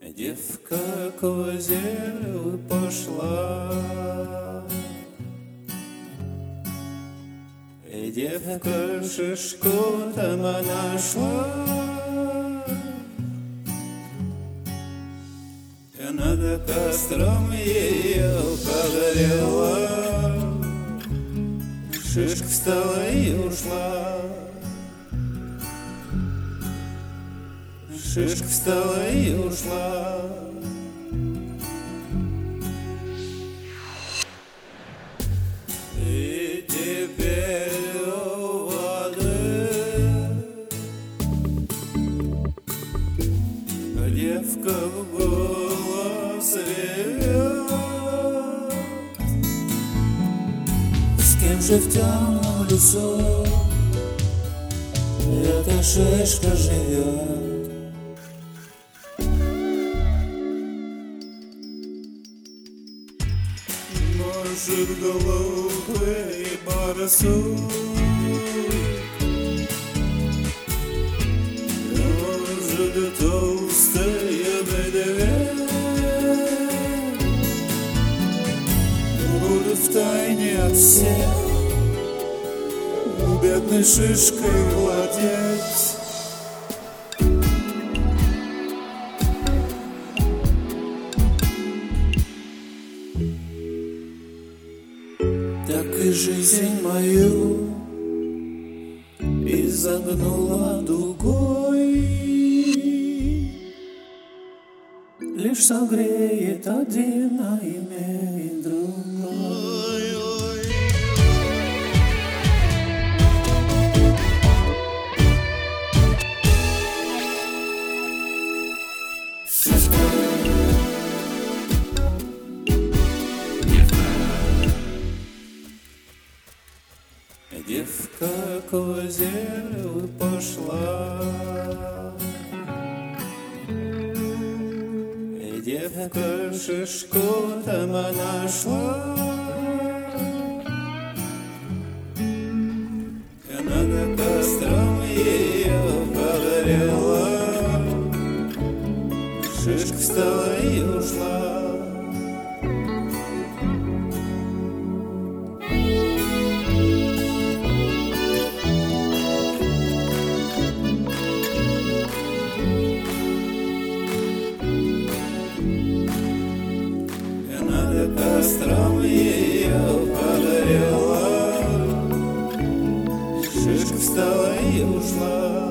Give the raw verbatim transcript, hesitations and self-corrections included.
Девка к озеру пошла, и девка шишку там нашла, и над костром ее погорела, шишка встала и ушла. Шишка встала и ушла. И теперь у воды девка в голос ревет. С кем же в темном лесу эта шишка живет? Может, голубый барсук, может, толстая медведь будут втайне от всех бедной шишкой владеть. Так и жизнь мою изогнула дугой, лишь согреет один, а имеет другой. Девка к озеру пошла, и девка шишку там нашла, и над костром ее погорела, шишка встала и ушла. Костром ее погорела, шишка встала и ушла.